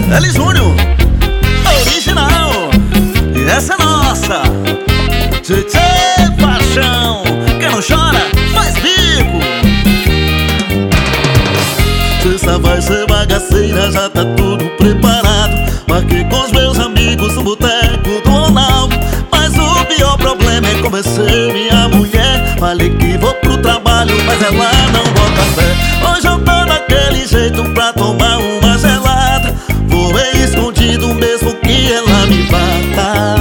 L Júnior, original. E essa é nossa Tchê Paixão. Quem não chora, faz bico. Sexta vai ser bagaceira, já tá tudo preparado. Marquei com os meus amigos no boteco do Ronaldo. Mas o pior problema é convencer minha mulher. Falei que vou pro trabalho, mas ela não bota fé. Hoje eu tô daquele jeito pra tomar uma gelada. Vou meio escondido mesmo que ela me bata.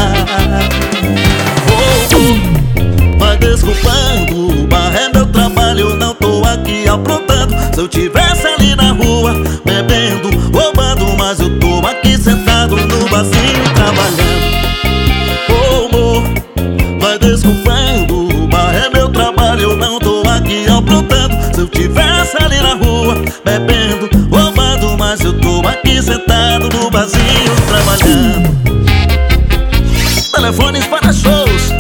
Vai desculpando, bar é meu trabalho, eu não tô aqui aprontando. Se eu tivesse ali na rua, bebendo, roubando, mas eu tô aqui sentado no barzinho trabalhando. Oh, amor, vai desculpando, bar é meu trabalho, eu não tô aqui aprontando. Se eu tivesse ali na rua, bebendo, roubando, mas eu tô aqui sentado no barzinho trabalhando. Telefones para shows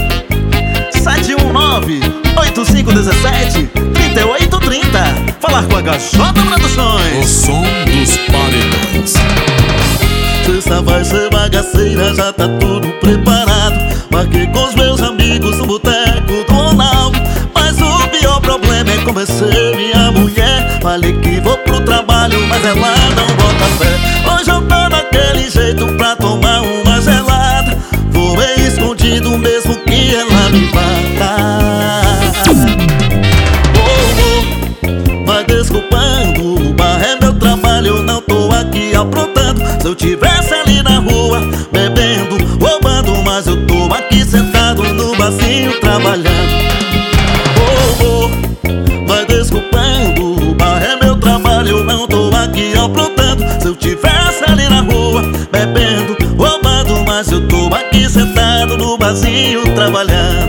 719-8517-3830. Falar com a HJ Produções. O som dos paredões. Sexta vai ser bagaceira, já tá tudo preparado. Marquei com os meus amigos no boteco do Ronaldo. Mas o pior problema é convencer minha mulher. Falei que vou pro trabalho, mas ela não bota fé. Hoje eu tô daquele jeito pra tomar uma gelada. Vou meio escondido mesmo que ela me bata. Vai desculpando, o bar é meu trabalho, eu não tô aqui aprontando. Se eu tivesse ali na rua, bebendo, roubando, mas eu tô aqui sentado no barzinho trabalhando. Vai desculpando, o bar é meu trabalho, eu não tô aqui aprontando. Se eu tivesse ali na rua, bebendo, roubando, mas eu tô aqui sentado no barzinho trabalhando.